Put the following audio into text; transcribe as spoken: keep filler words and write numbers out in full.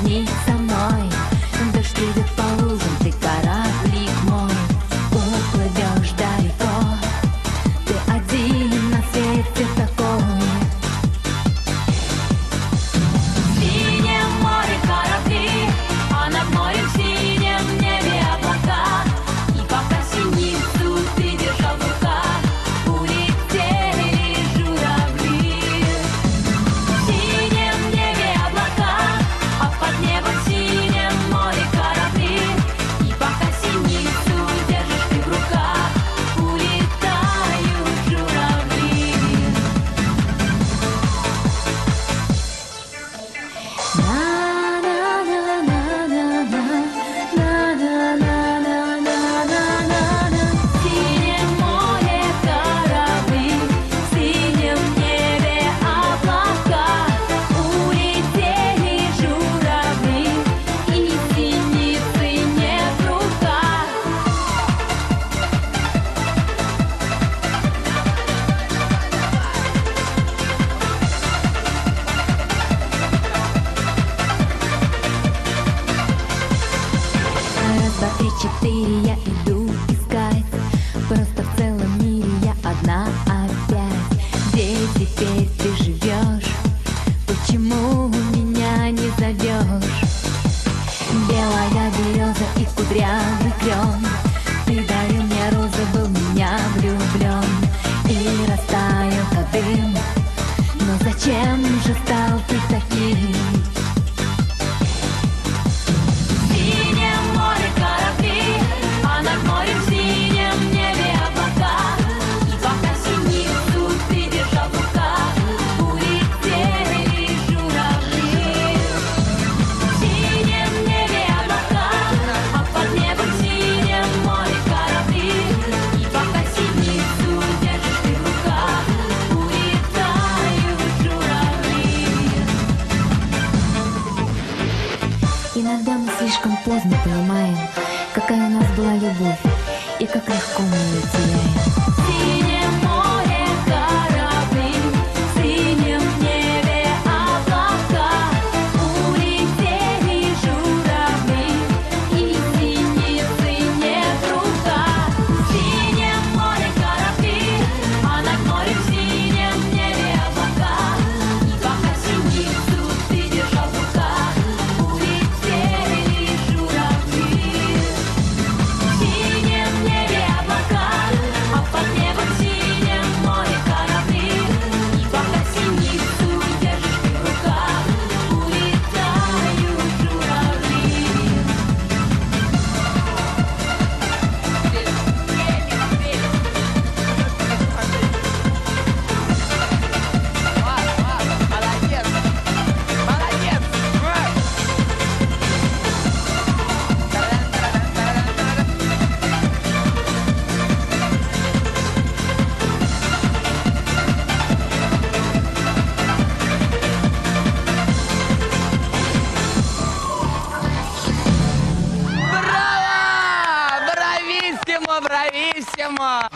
отдохни со мной. Дождь идет по лужам, ты кораблик мой. Уплывешь далеко, ты один на свете такой. В синем море корабли, а над морем в синем небе облака. И пока синицу ты держал в руках, улетели журавли. В синем небе облака, а под небом синем море корабли. И пока синицу держишь ты в руках, улетают журавли. На-на-на-на-на-на-на-на-на-на-на. В синем море корабли, в синем небе облака. Улетели журавли, и синицы нет в руках. Раз, два, три, четыре, я иду искать. Просто в целом мире я одна опять. Где теперь ты живешь? Почему меня не зовешь? Белая береза и кудрявый клен. Ты дарил мне розы, был в меня влюблен. И растаял как дым. Но зачем же стал ты таким? В синем море корабли, а над морем в синем небе облака. И пока синицу ты держал в руках, улетели журавли. В синем небе облака, а под небом синем море корабли. И пока синицу держишь ты в руках, улетают журавли. Иногда мы слишком поздно понимаем, какая у нас была любовь и как легко мы ее теряем. В синем море корабли, в синем небе облака. Улетели журавли, и синицы нет в руках. В синем море корабли, а над морем в синем небе облака. И пока синицу ты держал в руках, улетели журавли. В синем небе облака, а под небом синем море корабли. И пока синицу держишь ты в руках, улетают журавли. Молодец! Молодец! Браво! Брависсимо, брависсимо!